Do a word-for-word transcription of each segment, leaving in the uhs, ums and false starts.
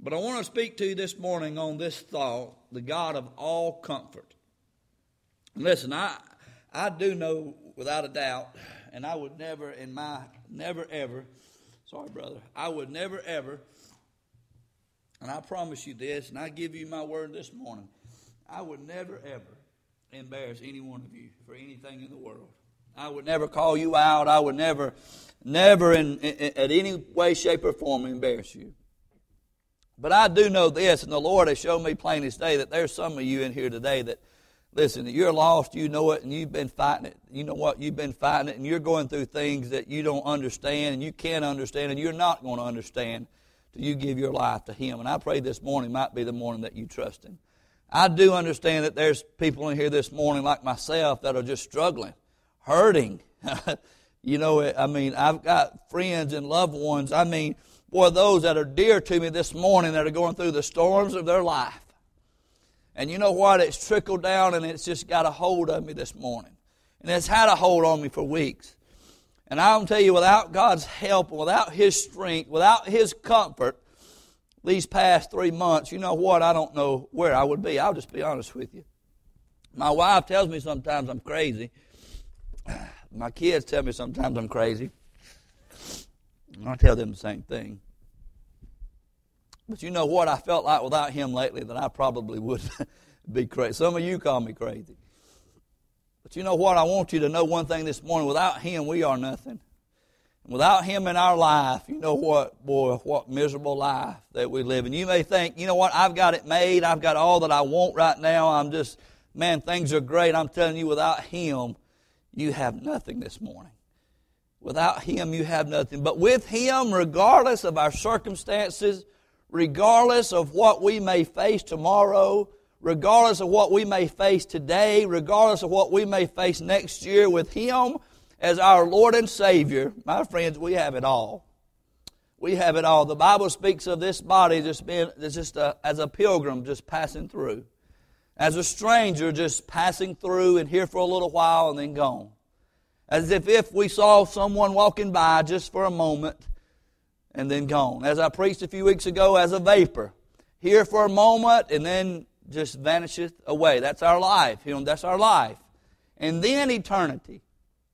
But I want to speak to you this morning on this thought, the God of all comfort. Listen, I I do know without a doubt, and I would never in my, never ever, sorry brother, I would never ever, and I promise you this, and I give you my word this morning, I would never ever embarrass any one of you for anything in the world. I would never call you out. I would never, never in, in at any way, shape, or form embarrass you. But I do know this, and the Lord has shown me plain as day that there's some of you in here today that, listen, you're lost, you know it, and you've been fighting it. You know what? You've been fighting it, and you're going through things that you don't understand, and you can't understand, and you're not going to understand till you give your life to Him. And I pray this morning might be the morning that you trust Him. I do understand that there's people in here this morning like myself that are just struggling, hurting. You know, I mean, I've got friends and loved ones, I mean, boy, those that are dear to me this morning that are going through the storms of their life. And you know what? It's trickled down and it's just got a hold of me this morning. And it's had a hold on me for weeks. And I'll tell you, without God's help, without His strength, without His comfort, these past three months, you know what? I don't know where I would be. I'll just be honest with you. My wife tells me sometimes I'm crazy. My kids tell me sometimes I'm crazy. I tell them the same thing. But you know what? I felt like without Him lately that I probably would be crazy. Some of you call me crazy. But you know what? I want you to know one thing this morning. Without Him, we are nothing. Without Him in our life, you know what, boy, what miserable life that we live in. You may think, you know what, I've got it made. I've got all that I want right now. I'm just, man, things are great. I'm telling you, without Him, you have nothing this morning. Without Him, you have nothing. But with Him, regardless of our circumstances, regardless of what we may face tomorrow, regardless of what we may face today, regardless of what we may face next year, with Him as our Lord and Savior, my friends, we have it all. We have it all. The Bible speaks of this body just being just a, as a pilgrim just passing through, as a stranger just passing through and here for a little while and then gone. As if, if we saw someone walking by just for a moment and then gone. As I preached a few weeks ago, as a vapor. Here for a moment and then just vanisheth away. That's our life. You know, that's our life. And then eternity.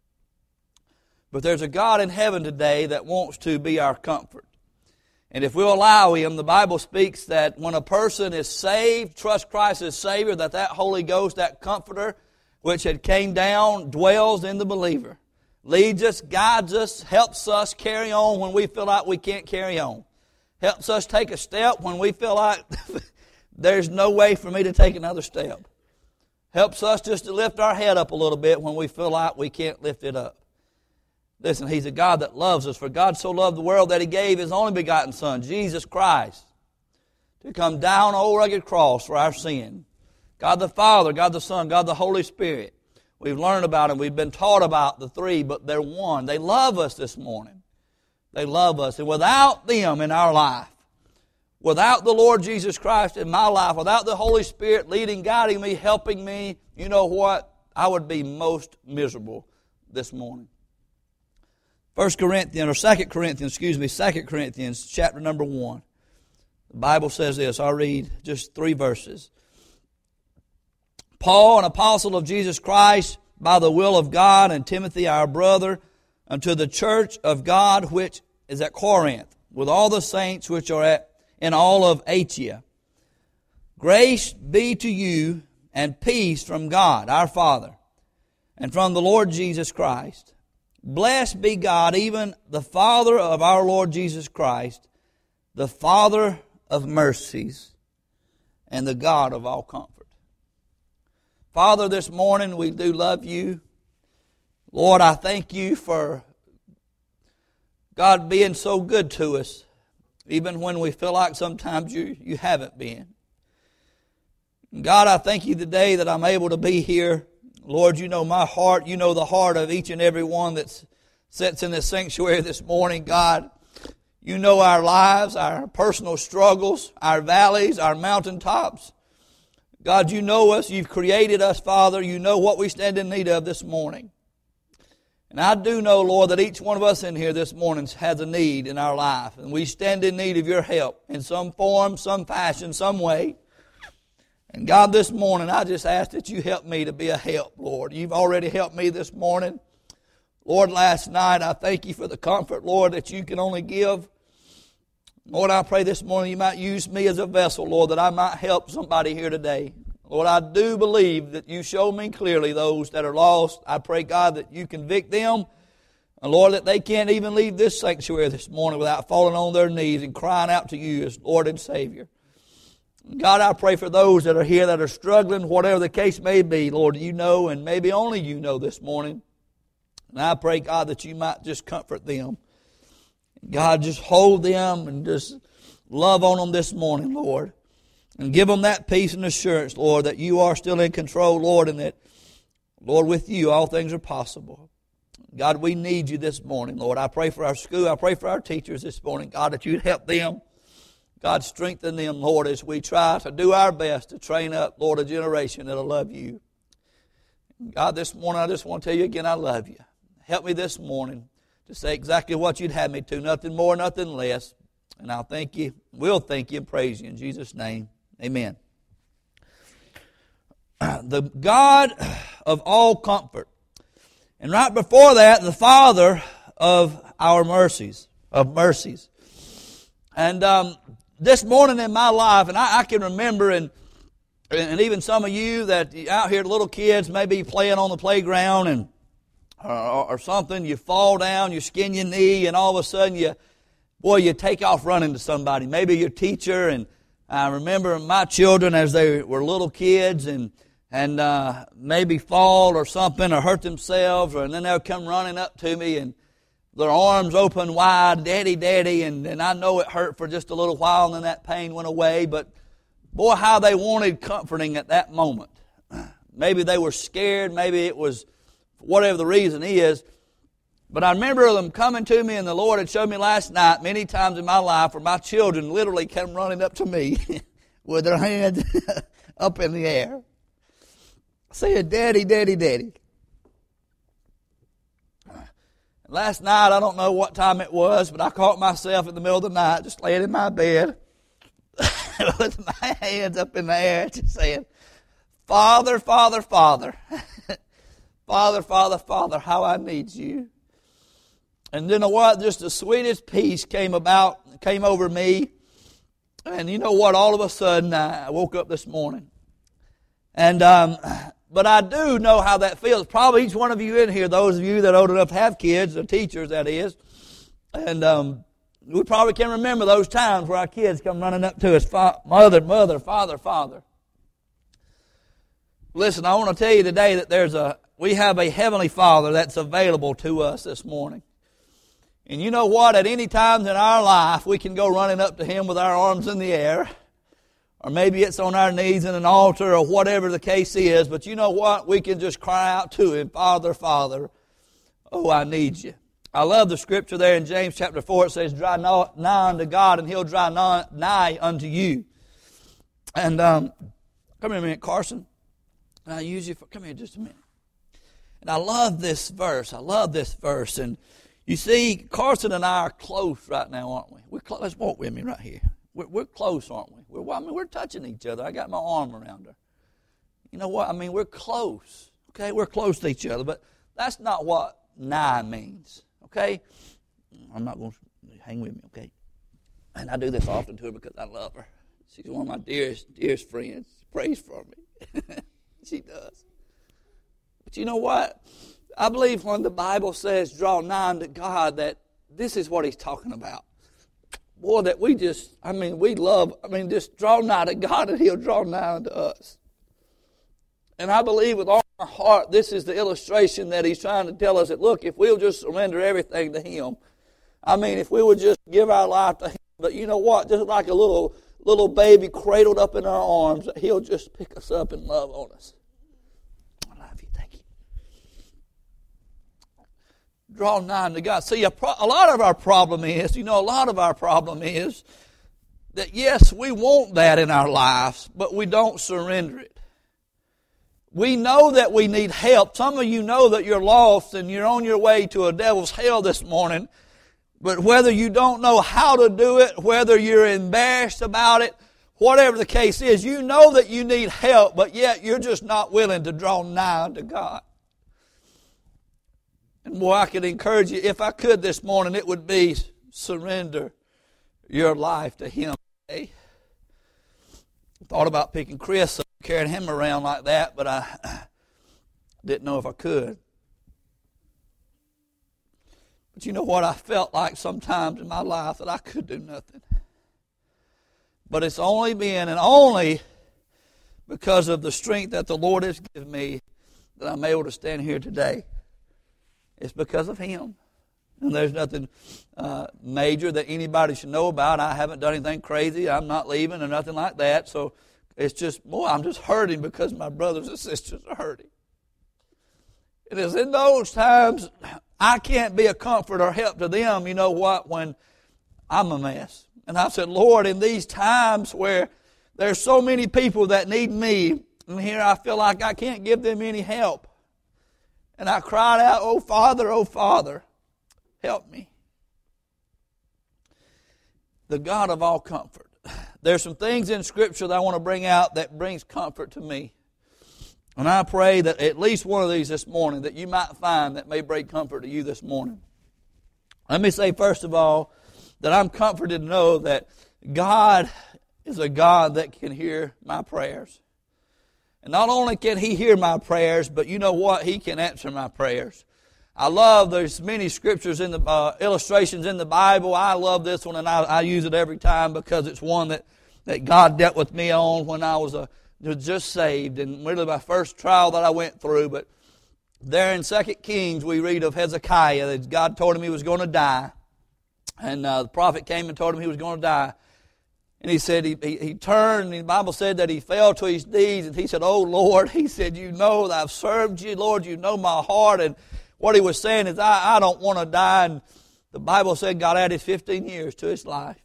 But there's a God in heaven today that wants to be our comfort. And if we'll allow Him, the Bible speaks that when a person is saved, trust Christ as Savior, that that Holy Ghost, that Comforter, which had came down, dwells in the believer. Leads us, guides us, helps us carry on when we feel like we can't carry on. Helps us take a step when we feel like there's no way for me to take another step. Helps us just to lift our head up a little bit when we feel like we can't lift it up. Listen, He's a God that loves us. For God so loved the world that He gave His only begotten Son, Jesus Christ, to come down on old rugged cross for our sin. God the Father, God the Son, God the Holy Spirit. We've learned about Him. We've been taught about the three, but they're one. They love us this morning. They love us. And without them in our life, without the Lord Jesus Christ in my life, without the Holy Spirit leading, guiding me, helping me, you know what? I would be most miserable this morning. First Corinthians, or Second Corinthians, excuse me, Second Corinthians, chapter number one. The Bible says this. I'll read just three verses. Paul, an apostle of Jesus Christ, by the will of God, and Timothy, our brother, unto the church of God which is at Corinth, with all the saints which are at in all of Asia. Grace be to you and peace from God, our Father, and from the Lord Jesus Christ. Blessed be God, even the Father of our Lord Jesus Christ, the Father of mercies, and the God of all comfort. Father, this morning we do love You. Lord, I thank You for God being so good to us, even when we feel like sometimes You, you haven't been. God, I thank You today that I'm able to be here. Lord, You know my heart. You know the heart of each and every one that sits in this sanctuary this morning. God, You know our lives, our personal struggles, our valleys, our mountaintops. God, You know us. You've created us, Father. You know what we stand in need of this morning. And I do know, Lord, that each one of us in here this morning has a need in our life. And we stand in need of your help in some form, some fashion, some way. And God, this morning, I just ask that you help me to be a help, Lord. You've already helped me this morning. Lord, last night, I thank you for the comfort, Lord, that you can only give. Lord, I pray this morning you might use me as a vessel, Lord, that I might help somebody here today. Lord, I do believe that you show me clearly those that are lost. I pray, God, that you convict them. And Lord, that they can't even leave this sanctuary this morning without falling on their knees and crying out to you as Lord and Savior. God, I pray for those that are here that are struggling, whatever the case may be. Lord, you know, and maybe only you know this morning. And I pray, God, that you might just comfort them. God, just hold them and just love on them this morning, Lord. And give them that peace and assurance, Lord, that you are still in control, Lord, and that, Lord, with you all things are possible. God, we need you this morning, Lord. I pray for our school. I pray for our teachers this morning, God, that you'd help them. God, strengthen them, Lord, as we try to do our best to train up, Lord, a generation that'll love you. God, this morning I just want to tell you again I love you. Help me this morning to say exactly what you'd have me to, nothing more, nothing less. And I'll thank you, we'll thank you and praise you in Jesus' name. Amen. The God of all comfort. And right before that, the Father of our mercies, of mercies. And um, this morning in my life, and I, I can remember, and and even some of you that out here, little kids, maybe playing on the playground and or, or something, you fall down, you skin your knee, and all of a sudden you, boy, you take off running to somebody. Maybe your teacher. And I remember my children as they were little kids and and uh, maybe fall or something or hurt themselves, or, and then they'll come running up to me and their arms open wide, Daddy, Daddy, and, and I know it hurt for just a little while and then that pain went away, but boy, how they wanted comforting at that moment. Maybe they were scared, maybe it was whatever the reason is, but I remember them coming to me, and the Lord had showed me last night many times in my life where my children literally came running up to me with their hands up in the air, saying, Daddy, Daddy, Daddy. Last night, I don't know what time it was, but I caught myself in the middle of the night just laying in my bed with my hands up in the air just saying, Father, Father, Father. Father, Father, Father, how I need you. And you know what? Just the sweetest peace came about, came over me. And you know what? All of a sudden, I woke up this morning. And, um, but I do know how that feels. Probably each one of you in here, those of you that are old enough to have kids, or teachers, that is. And, um, we probably can remember those times where our kids come running up to us, Mother, Mother, Father, Father. Listen, I want to tell you today that there's a, we have a Heavenly Father that's available to us this morning. And you know what? At any time in our life, we can go running up to Him with our arms in the air. Or maybe it's on our knees in an altar or whatever the case is. But you know what? We can just cry out to Him, Father, Father, oh, I need you. I love the scripture there in James chapter four. It says, draw nigh unto God and He'll draw nigh unto you. And um, come here a minute, Carson. I use you for, come here just a minute. And I love this verse. I love this verse. And you see, Carson and I are close right now, aren't we? We're close. Let's walk with me right here. We're, we're close, aren't we? We're, I mean, we're touching each other. I got my arm around her. You know what? I mean, we're close. Okay, we're close to each other. But that's not what nigh means. Okay? I'm not going to hang with me, okay? And I do this often to her because I love her. She's one of my dearest, dearest friends. She prays for me. She does. But you know what? I believe when the Bible says draw nigh unto God, that this is what He's talking about. Boy, that we just, I mean, we love, I mean, just draw nigh to God and He'll draw nigh unto us. And I believe with all my heart, this is the illustration that He's trying to tell us that, look, if we'll just surrender everything to Him, I mean, if we would just give our life to Him, but you know what? Just like a little little baby cradled up in our arms, He'll just pick us up and love on us. I love you. Thank you. Draw nigh to God. See, a, pro- a lot of our problem is, you know, a lot of our problem is that, yes, we want that in our lives, but we don't surrender it. We know that we need help. Some of you know that you're lost and you're on your way to a devil's hell this morning. But whether you don't know how to do it, whether you're embarrassed about it, whatever the case is, you know that you need help, but yet you're just not willing to draw nigh unto God. And boy, I could encourage you, if I could this morning, it would be surrender your life to Him today. I thought about picking Chris up, carrying him around like that, but I didn't know if I could. But you know what? I felt like sometimes in my life that I could do nothing. But it's only been and only because of the strength that the Lord has given me that I'm able to stand here today. It's because of Him. And there's nothing uh, major that anybody should know about. I haven't done anything crazy. I'm not leaving or nothing like that. So it's just, boy, I'm just hurting because my brothers and sisters are hurting. It is in those times I can't be a comfort or help to them, you know what, when I'm a mess. And I said, Lord, in these times where there's so many people that need me, and here I feel like I can't give them any help. And I cried out, oh, Father, oh, Father, help me. The God of all comfort. There's some things in Scripture that I want to bring out that brings comfort to me. And I pray that at least one of these this morning that you might find that may bring comfort to you this morning. Let me say first of all that I'm comforted to know that God is a God that can hear my prayers. And not only can He hear my prayers, but you know what? He can answer my prayers. I love, there's many scriptures in the uh, illustrations in the Bible. I love this one, and I, I use it every time because it's one that, that God dealt with me on when I was a was just saved, and really my first trial that I went through. But there in Second Kings we read of Hezekiah that God told him he was going to die, and uh, the prophet came and told him he was going to die, and he said he, he he turned, and the Bible said that he fell to his knees, and he said, "Oh Lord," he said, "you know that I've served you, Lord, you know my heart." And what he was saying is, I, I don't want to die. And the Bible said God added fifteen years to his life.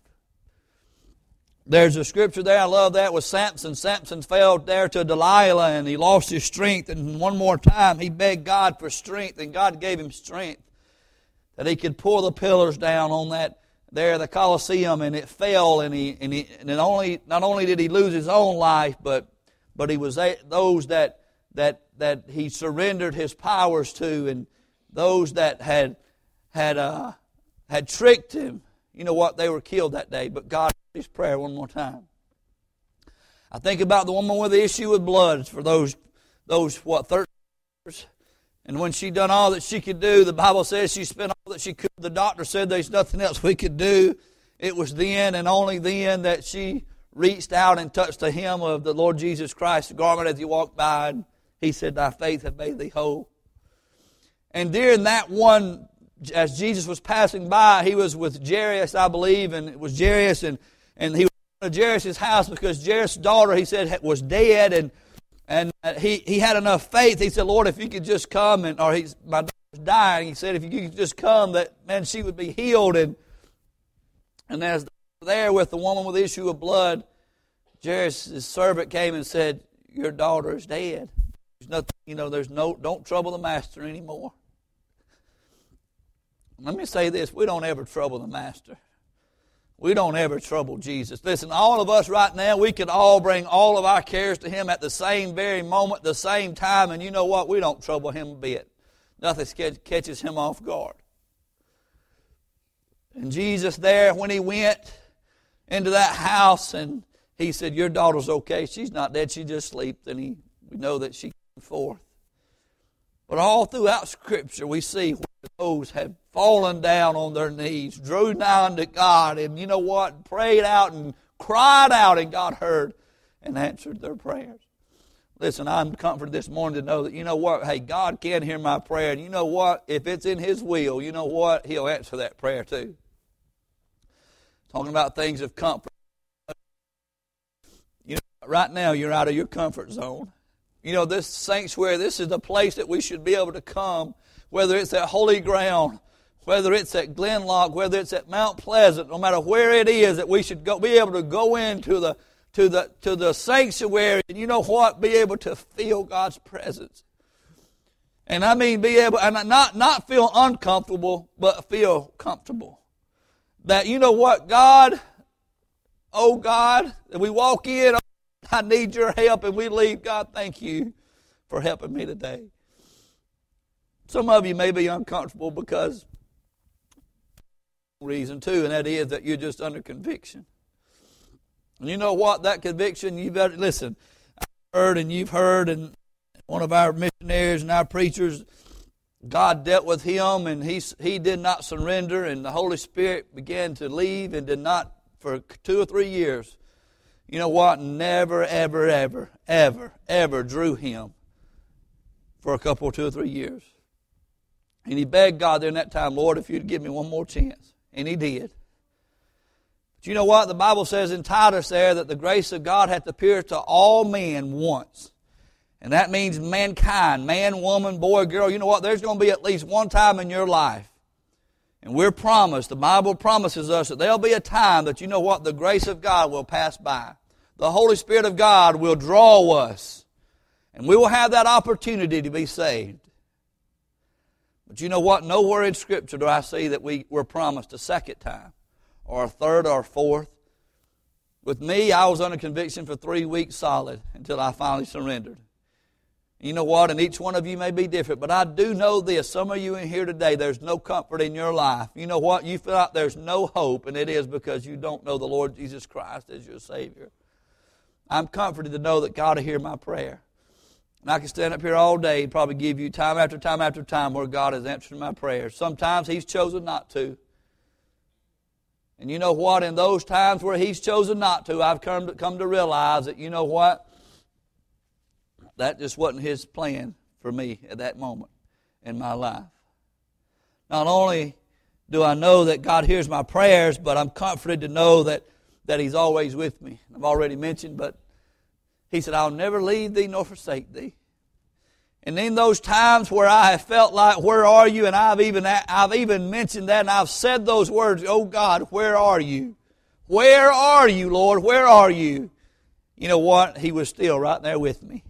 There's a scripture there, I love that, with Samson. Samson fell there to Delilah and he lost his strength. And one more time he begged God for strength, and God gave him strength that he could pull the pillars down on that there, the Colosseum, and it fell. And he and he and only not only did he lose his own life, but but he was a, those that that that he surrendered his powers to, and those that had had uh, had tricked him. You know what? They were killed that day. But God heard his prayer one more time. I think about the woman with the issue with blood for those, those what, thirteen years. And when she done all that she could do, the Bible says she spent all that she could. The doctor said there's nothing else we could do. It was then and only then that she reached out and touched the hem of the Lord Jesus Christ's garment as he walked by. And he said, "Thy faith hath made thee whole." And during that one, as Jesus was passing by, he was with Jairus, I believe, and it was Jairus, and, and he was at Jairus' house because Jairus' daughter, he said, was dead, and and he, he had enough faith. He said, "Lord, if you could just come," and or he's my daughter's dying. He said, "If you could just come, that man, she would be healed." And and as there with the woman with the issue of blood, Jairus' servant came and said, "Your daughter is dead. There's nothing, you know, there's no, don't trouble the master anymore." Let me say this, we don't ever trouble the master. We don't ever trouble Jesus. Listen, all of us right now, we could all bring all of our cares to Him at the same very moment, the same time, and you know what? We don't trouble Him a bit. Nothing catches Him off guard. And Jesus there, when He went into that house, and He said, "Your daughter's okay. She's not dead. She just sleeps." And he, we know that she came forth. But all throughout Scripture, we see where those have fallen down on their knees, drew nigh unto God, and you know what? Prayed out and cried out, and God heard and answered their prayers. Listen, I'm comforted this morning to know that, you know what? Hey, God can hear my prayer, and you know what? If it's in His will, you know what? He'll answer that prayer too. Talking about things of comfort. You know, right now you're out of your comfort zone. You know, this sanctuary, this is the place that we should be able to come, whether it's at holy ground, whether it's at Glenlock, whether it's at Mount Pleasant, no matter where it is, that we should go, be able to go into the, to the to the sanctuary, and you know what? Be able to feel God's presence. And I mean be able, and not, not feel uncomfortable, but feel comfortable. That you know what, God, oh God, that we walk in, oh, I need your help, and we leave, God, thank you for helping me today. Some of you may be uncomfortable because reason too, and that is that you're just under conviction. And you know what? That conviction, you better listen. I've heard and you've heard, and one of our missionaries and our preachers, God dealt with him, and he he did not surrender, and the Holy Spirit began to leave, and did not for two or three years. You know what? Never, ever, ever, ever, ever drew him for a couple, two or three years. And he begged God during that time, Lord, if you'd give me one more chance. And he did. But you know what? The Bible says in Titus there that the grace of God hath appeared to all men once. And that means mankind, man, woman, boy, girl. You know what? There's going to be at least one time in your life. And we're promised, the Bible promises us that there'll be a time that you know what? The grace of God will pass by. The Holy Spirit of God will draw us. And we will have that opportunity to be saved. But you know what? Nowhere in Scripture do I see that we were promised a second time, or a third, or a fourth. With me, I was under conviction for three weeks solid until I finally surrendered. You know what? And each one of you may be different, but I do know this. Some of you in here today, there's no comfort in your life. You know what? You feel like there's no hope, and it is because you don't know the Lord Jesus Christ as your Savior. I'm comforted to know that God will hear my prayer. And I can stand up here all day and probably give you time after time after time where God has answered my prayers. Sometimes He's chosen not to. And you know what? In those times where He's chosen not to, I've come to, come to realize that, you know what? That just wasn't His plan for me at that moment in my life. Not only do I know that God hears my prayers, but I'm comforted to know that, that He's always with me. I've already mentioned, but He said, I'll never leave thee nor forsake thee. And in those times where I have felt like, where are you? And I've even, I've even mentioned that, and I've said those words, oh God, where are you? Where are you, Lord? Where are you? You know what? He was still right there with me.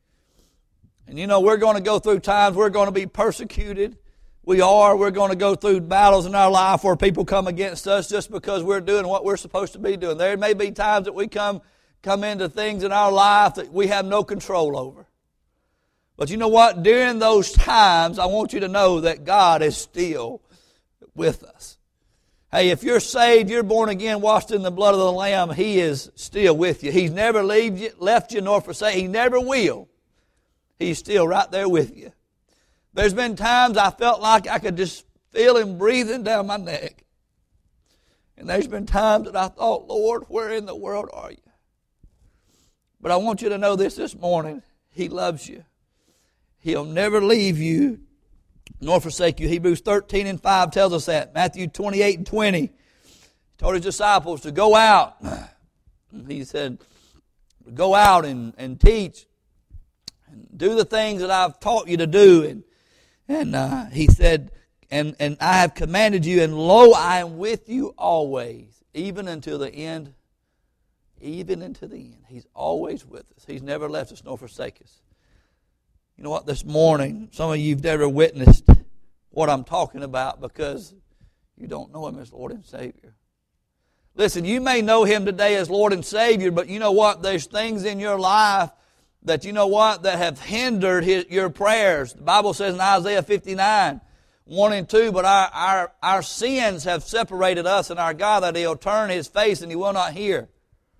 And you know, we're going to go through times, we're going to be persecuted. We are. We're going to go through battles in our life where people come against us just because we're doing what we're supposed to be doing. There may be times that we come come into things in our life that we have no control over. But you know what? During those times, I want you to know that God is still with us. Hey, if you're saved, you're born again, washed in the blood of the Lamb, He is still with you. He's never leave you, left you nor forsake. He never will. He's still right there with you. There's been times I felt like I could just feel Him breathing down my neck. And there's been times that I thought, Lord, where in the world are you? But I want you to know this this morning. He loves you. He'll never leave you nor forsake you. Hebrews thirteen and five tells us that. Matthew twenty-eight and twenty. He told His disciples to go out. He said, go out and, and teach. And do the things that I've taught you to do. And, and uh, He said, and, and I have commanded you, and lo, I am with you always, even until the end. Even into the end. He's always with us. He's never left us nor forsake us. You know what? This morning, some of you have never witnessed what I'm talking about because you don't know Him as Lord and Savior. Listen, you may know Him today as Lord and Savior, but you know what? There's things in your life that you know what? That have hindered his, your prayers. The Bible says in Isaiah fifty-nine, one and two, but our, our, our sins have separated us and our God, that He'll turn His face and He will not hear.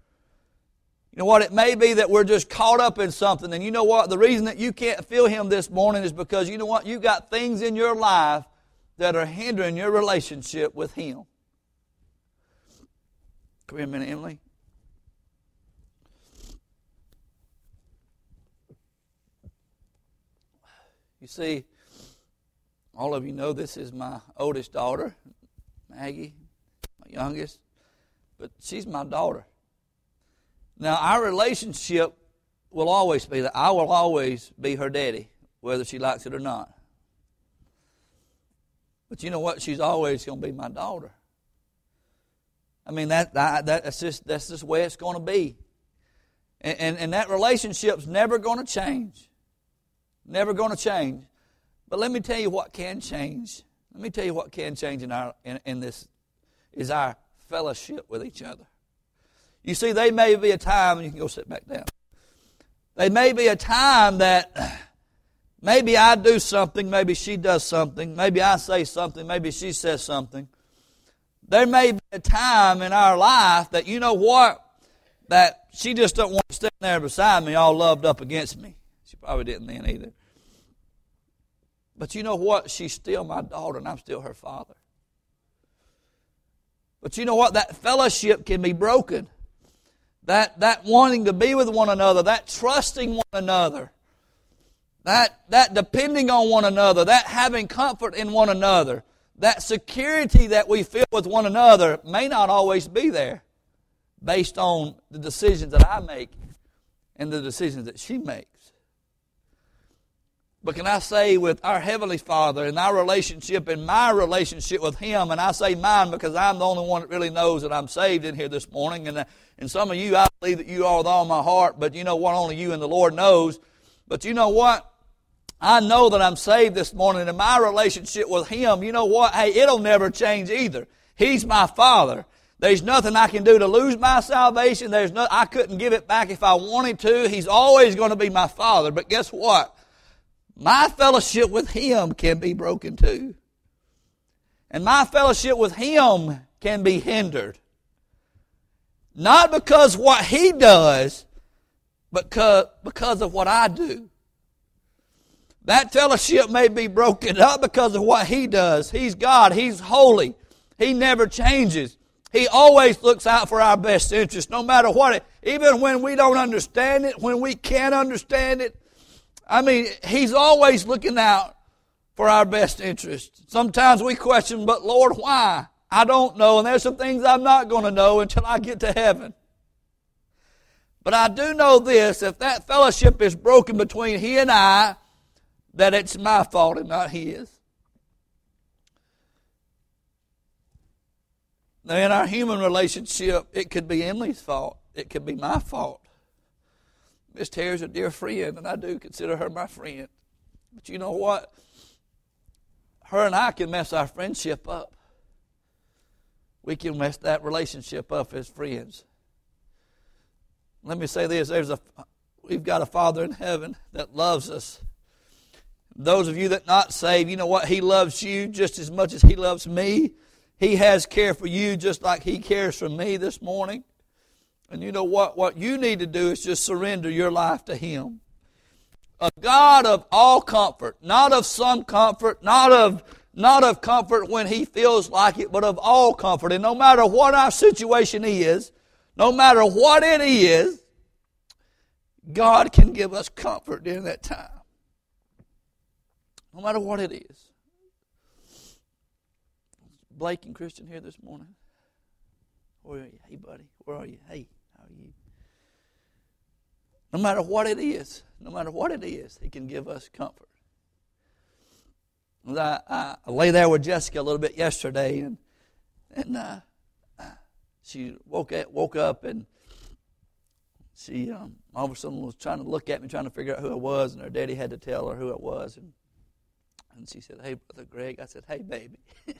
You know what? It may be that we're just caught up in something. And you know what? The reason that you can't feel Him this morning is because you know what? You've got things in your life that are hindering your relationship with Him. Come here a minute, Emily. You see, all of you know this is my oldest daughter, Maggie, my youngest. But she's my daughter. Now, our relationship will always be that I will always be her daddy, whether she likes it or not. But you know what? She's always going to be my daughter. I mean, that, that that's just that's just the way it's going to be. And, and, and that relationship's never going to change. Never going to change. But let me tell you what can change. Let me tell you what can change in our in, in this is our fellowship with each other. You see, there may be a time, and you can go sit back down. There may be a time that maybe I do something, maybe she does something, maybe I say something, maybe she says something. There may be a time in our life that, you know what, that she just don't want to stand there beside me all loved up against me. She probably didn't then either. But you know what? She's still my daughter and I'm still her father. But you know what? That fellowship can be broken. That that wanting to be with one another, that trusting one another, that that depending on one another, that having comfort in one another, that security that we feel with one another may not always be there based on the decisions that I make and the decisions that she makes. But can I say with our Heavenly Father and our relationship and my relationship with Him, and I say mine because I'm the only one that really knows that I'm saved in here this morning, and, and some of you, I believe that you are with all my heart, but you know what, only you and the Lord knows. But you know what? I know that I'm saved this morning, and my relationship with Him, you know what? Hey, it'll never change either. He's my Father. There's nothing I can do to lose my salvation. There's no, I couldn't give it back if I wanted to. He's always going to be my Father. But guess what? My fellowship with Him can be broken too. And my fellowship with Him can be hindered. Not because what He does, but because of what I do. That fellowship may be broken not because of what He does. He's God. He's holy. He never changes. He always looks out for our best interest, no matter what it, even when we don't understand it, when we can't understand it. I mean, He's always looking out for our best interest. Sometimes we question, but Lord, why? I don't know, and there's some things I'm not going to know until I get to heaven. But I do know this, if that fellowship is broken between He and I, that it's my fault and not His. Now, in our human relationship, it could be Emily's fault. It could be my fault. Miss Terry's a dear friend, and I do consider her my friend. But you know what? Her and I can mess our friendship up. We can mess that relationship up as friends. Let me say this. There's a, we've got a Father in heaven that loves us. Those of you that are not saved, you know what? He loves you just as much as He loves me. He has care for you just like He cares for me this morning. And you know what? What you need to do is just surrender your life to Him. A God of all comfort, not of some comfort, not of, not of comfort when He feels like it, but of all comfort. And no matter what our situation is, no matter what it is, God can give us comfort during that time. No matter what it is. Blake and Christian here this morning. Where are you? Hey, buddy. Where are you? Hey, how are you? No matter what it is, no matter what it is, He can give us comfort. I, I, I lay there with Jessica a little bit yesterday, and and uh, she woke up, woke up, and she um, all of a sudden was trying to look at me, trying to figure out who I was, and her daddy had to tell her who it was, and and she said, "Hey, Brother Greg." I said, "Hey, baby."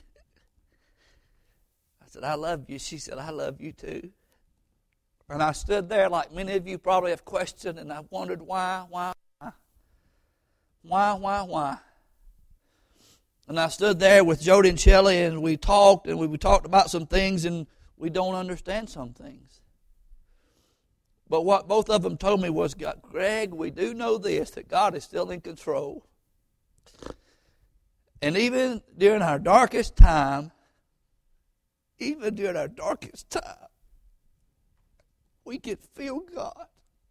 I said, "I love you." She said, "I love you too." And I stood there like many of you probably have questioned, and I wondered why, why, why, why, why, why. And I stood there with Jody and Shelley, and we talked, and we, we talked about some things, and we don't understand some things. But what both of them told me was, God, Greg, we do know this, that God is still in control. And even during our darkest time, even during our darkest time, we can feel God.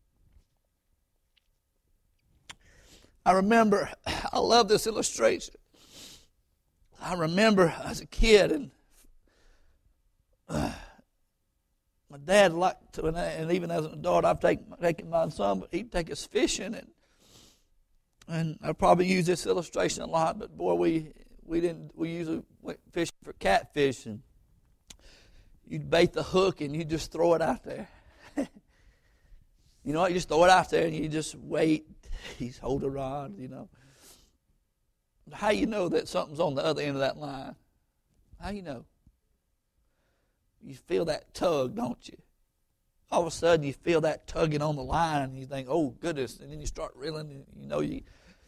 I remember, I love this illustration. I remember as a kid, and uh, my dad liked to, and even as an adult, I've taken, taken my son, but he'd take us fishing, and and I probably use this illustration a lot, but boy, we we didn't, we usually went fishing for catfish, and you'd bait the hook and you just throw it out there. You know what? You just throw it out there and you just wait. He's holding on, you know. How you know that something's on the other end of that line? How you know? You feel that tug, don't you? All of a sudden you feel that tugging on the line and you think, oh goodness, and then you start reeling and you know you.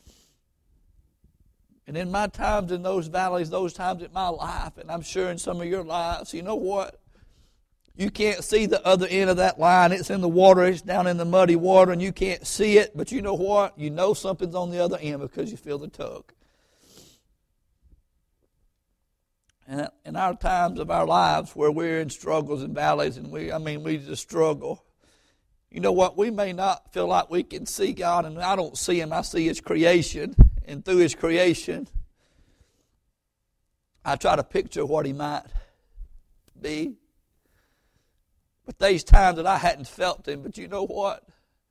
And in my times in those valleys, those times in my life, and I'm sure in some of your lives, you know what? You can't see the other end of that line. It's in the water. It's down in the muddy water, and you can't see it. But you know what? You know something's on the other end because you feel the tug. And in our times of our lives where we're in struggles and valleys, and we, I mean, we just struggle. You know what? We may not feel like we can see God, and I don't see Him. I see His creation, and through His creation, I try to picture what He might be. But there's times that I hadn't felt Him, but you know what?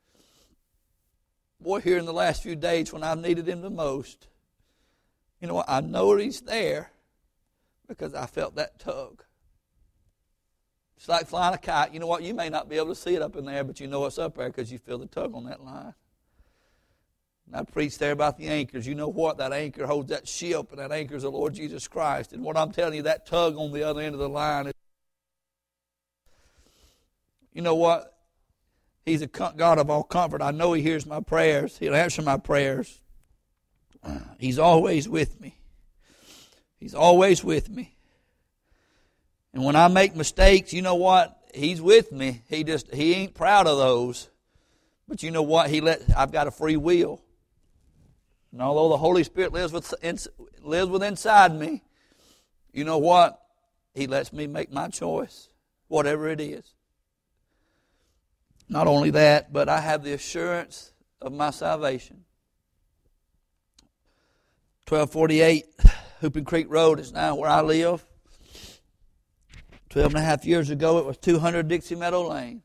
Boy, here in the last few days when I've needed Him the most, you know what? I know He's there because I felt that tug. It's like flying a kite. You know what? You may not be able to see it up in there, but you know it's up there because you feel the tug on that line. And I preached there about the anchors. You know what? That anchor holds that ship, and that anchor is the Lord Jesus Christ. And what I'm telling you, that tug on the other end of the line is, you know what? He's a God of all comfort. I know He hears my prayers. He'll answer my prayers. He's always with me. He's always with me. And when I make mistakes, you know what? He's with me. He just He ain't proud of those. But you know what? He let I've got a free will. And although the Holy Spirit lives with lives within inside me, you know what? He lets me make my choice, whatever it is. Not only that, but I have the assurance of my salvation. twelve forty-eight Hooping Creek Road is now where I live. Twelve and a half years ago, it was two hundred Dixie Meadow Lane.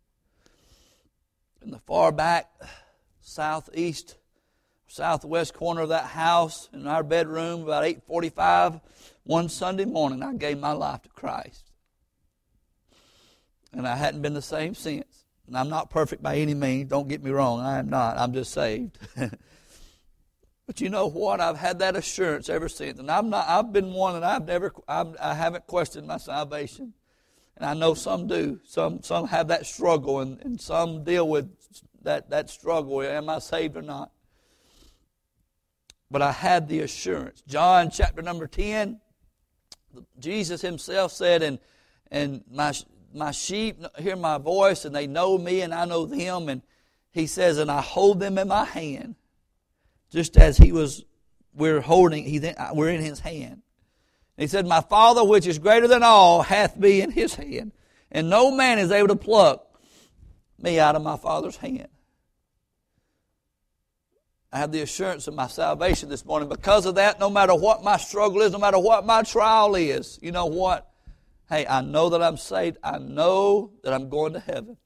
In the far back, southeast, southwest corner of that house, in our bedroom, about eight forty-five, one Sunday morning, I gave my life to Christ. And I hadn't been the same since. And I'm not perfect by any means. Don't get me wrong. I am not. I'm just saved. But you know what? I've had that assurance ever since. And I'm not, I've been one that I've never, I've, I haven't questioned my salvation. And I know some do. Some some have that struggle, and, and some deal with that, that struggle. Am I saved or not? But I had the assurance. John chapter number ten, Jesus Himself said, and, and my My sheep hear my voice, and they know me, and I know them. And He says, and I hold them in my hand, just as He was. We're holding. He, we're in His hand. And He said, my Father, which is greater than all, hath me in His hand, and no man is able to pluck me out of my Father's hand. I have the assurance of my salvation this morning. Because of that, no matter what my struggle is, no matter what my trial is, you know what? Hey, I know that I'm saved. I know that I'm going to heaven.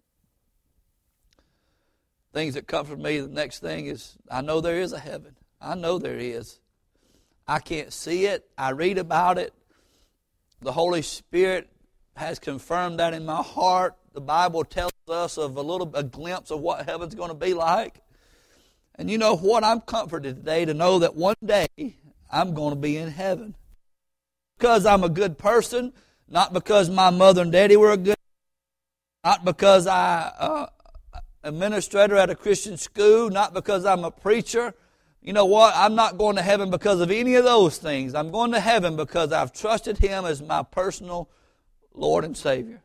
Things that comfort me, the next thing is, I know there is a heaven. I know there is. I can't see it. I read about it. The Holy Spirit has confirmed that in my heart. The Bible tells us of a little a glimpse of what heaven's going to be like. And you know what? I'm comforted today to know that one day I'm going to be in heaven. Because I'm a good person. Not because my mother and daddy were a good, not because I uh, administrator at a Christian school, not because I'm a preacher. You know what? I'm not going to heaven because of any of those things. I'm going to heaven because I've trusted Him as my personal Lord and Savior.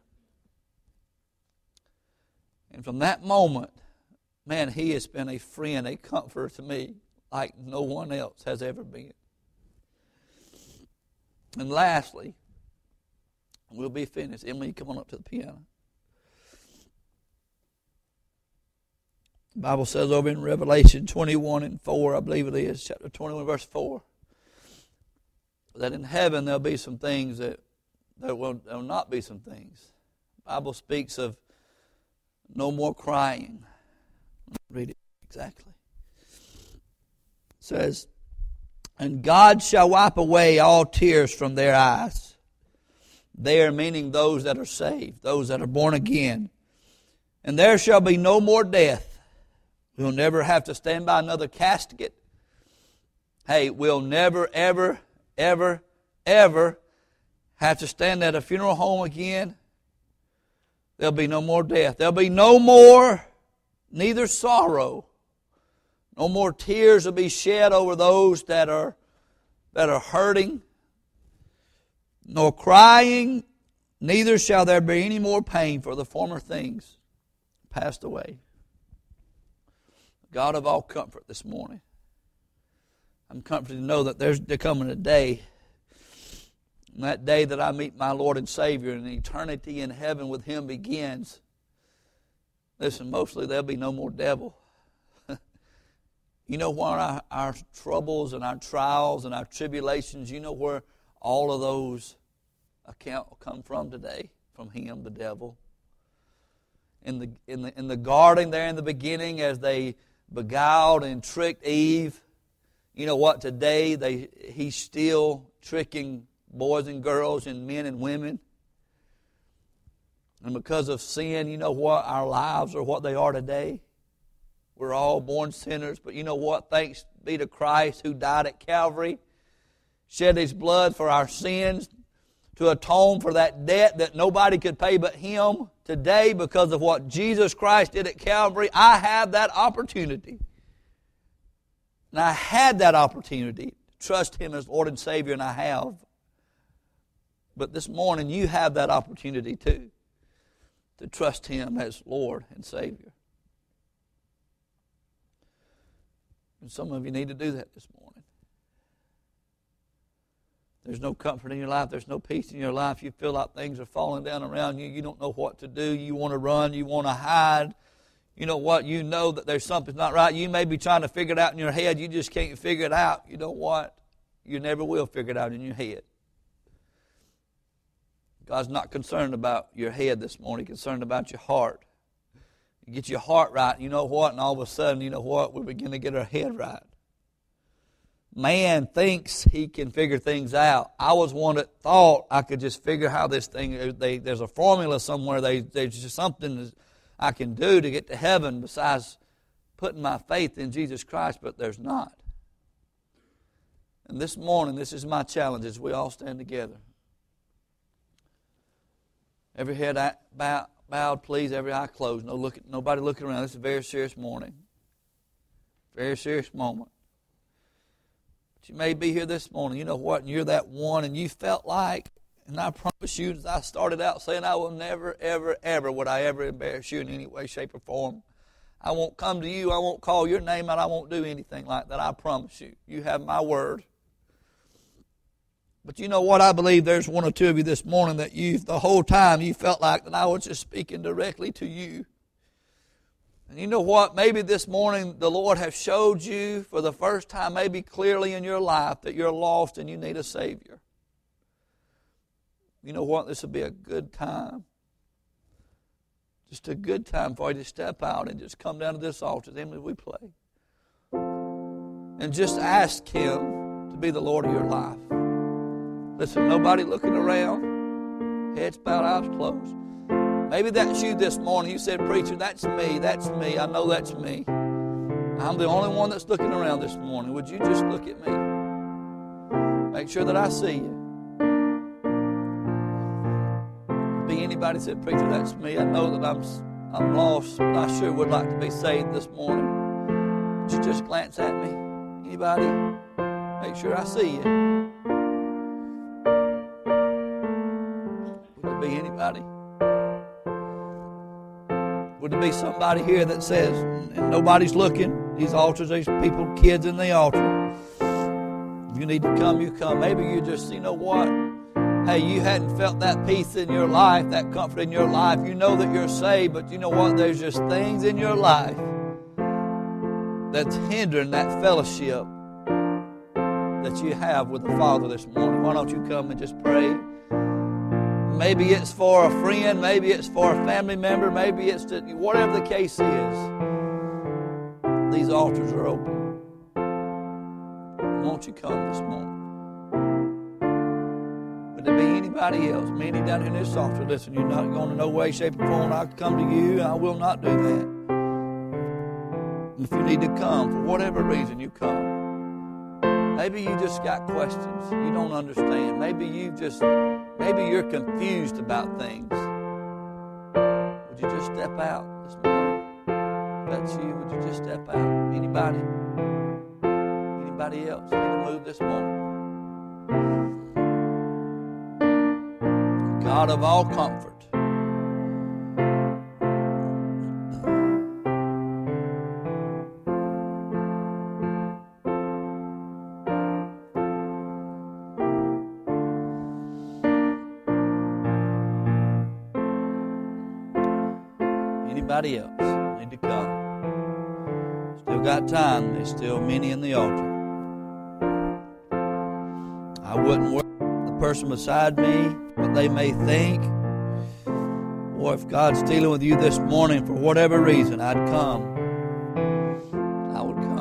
And from that moment, man, He has been a friend, a comforter to me like no one else has ever been. And lastly, we'll be finished. Emily, come on up to the piano. The Bible says over in Revelation twenty-one and four, I believe it is, chapter twenty-one, verse four, that in heaven there'll be some things that there will, there will not be some things. The Bible speaks of no more crying. Read it exactly. It says, and God shall wipe away all tears from their eyes. They are meaning those that are saved, those that are born again. And there shall be no more death. We'll never have to stand by another casket. Hey, we'll never, ever, ever, ever have to stand at a funeral home again. There'll be no more death. There'll be no more, neither sorrow. No more tears will be shed over those that are, that are hurting. Nor crying, neither shall there be any more pain, for the former things passed away. God of all comfort this morning, I'm comforted to know that there's coming a day, and that day that I meet my Lord and Savior and eternity in heaven with Him begins. Listen, mostly there'll be no more devil. You know where our, our troubles and our trials and our tribulations, you know where all of those account come from today? From him, the devil. In the, in the, in the garden there in the beginning, as they beguiled and tricked Eve, you know what? Today they he's still tricking boys and girls and men and women. And because of sin, you know what? Our lives are what they are today. We're all born sinners, but you know what? Thanks be to Christ who died at Calvary, shed His blood for our sins to atone for that debt that nobody could pay but Him. Today, because of what Jesus Christ did at Calvary, I have that opportunity. And I had that opportunity to trust Him as Lord and Savior, and I have. But this morning, you have that opportunity too, to trust Him as Lord and Savior. And some of you need to do that this morning. There's no comfort in your life. There's no peace in your life. You feel like things are falling down around you. You don't know what to do. You want to run. You want to hide. You know what? You know that there's something not right. You may be trying to figure it out in your head. You just can't figure it out. You know what? You never will figure it out in your head. God's not concerned about your head this morning. He's concerned about your heart. You get your heart right, you know what? And all of a sudden, you know what? We begin to get our head right. Man thinks he can figure things out. I was one that thought I could just figure how this thing, they, there's a formula somewhere, they, there's just something I can do to get to heaven besides putting my faith in Jesus Christ, but there's not. And this morning, this is my challenge as we all stand together. Every head bowed, bowed, please, every eye closed. No look, nobody looking around. This is a very serious morning. Very serious moment. But you may be here this morning. You know what? And you're that one, and you felt like, and I promise you, as I started out saying, I will never, ever, ever, would I ever embarrass you in any way, shape, or form. I won't come to you. I won't call your name out. I won't do anything like that. I promise you. You have my word. But you know what? I believe there's one or two of you this morning that you, the whole time, you felt like that I was just speaking directly to you. And you know what? Maybe this morning the Lord has showed you for the first time, maybe clearly in your life, that you're lost and you need a Savior. You know what? This will be a good time. Just a good time for you to step out and just come down to this altar, then as we play. And just ask Him to be the Lord of your life. Listen, nobody looking around. Heads bowed, eyes closed. Maybe that's you this morning. You said, preacher, that's me. That's me. I know that's me. I'm the only one that's looking around this morning. Would you just look at me? Make sure that I see you. Be anybody said, preacher, that's me. I know that I'm, I'm lost, but I sure would like to be saved this morning. Would you just glance at me? Anybody? Make sure I see you. Be anybody? Would there be somebody here that says, and nobody's looking, these altars, these people, kids in the altar, if you need to come, you come. Maybe you just, you know what? Hey, you hadn't felt that peace in your life, that comfort in your life. You know that you're saved, but you know what? There's just things in your life that's hindering that fellowship that you have with the Father this morning. Why don't you come and just pray? Maybe it's for a friend. Maybe it's for a family member. Maybe it's to, whatever the case is. These altars are open. Won't you come this morning? Would there be anybody? anybody else. Many down here in this altar, listen, you're not going to no way, shape, or form. I come to you. I will not do that. If you need to come, for whatever reason you come. Maybe you just got questions. You don't understand. Maybe you just, maybe you're confused about things. Would you just step out this morning? If that's you, would you just step out? Anybody? Anybody else need to move this morning? God of all comfort. Anybody else need to come? Still got time. There's still many in the altar. I wouldn't worry about the person beside me, what they may think. Or if God's dealing with you this morning for whatever reason, I'd come. I would come.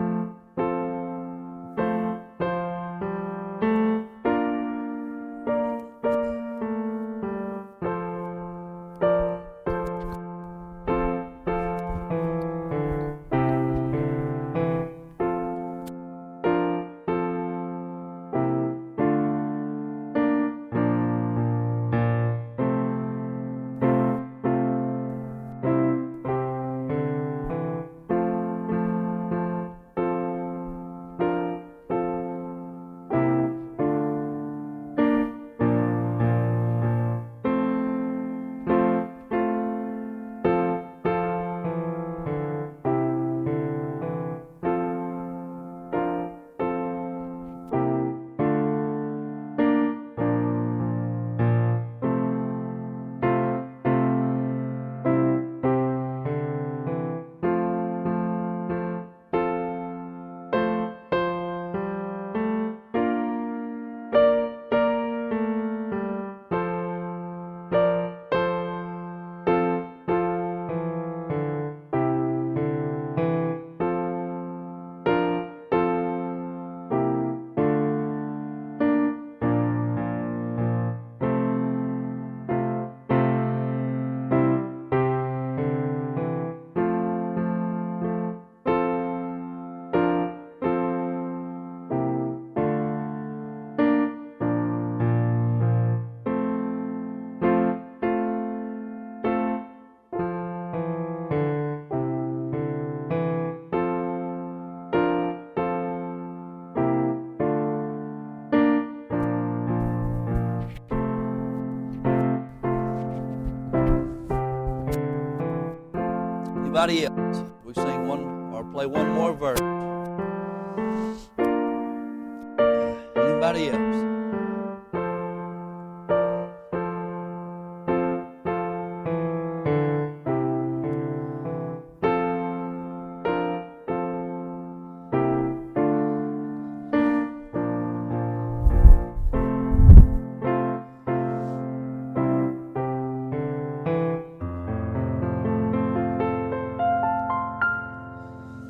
Anybody else? We sing one or play one more verse. Anybody else?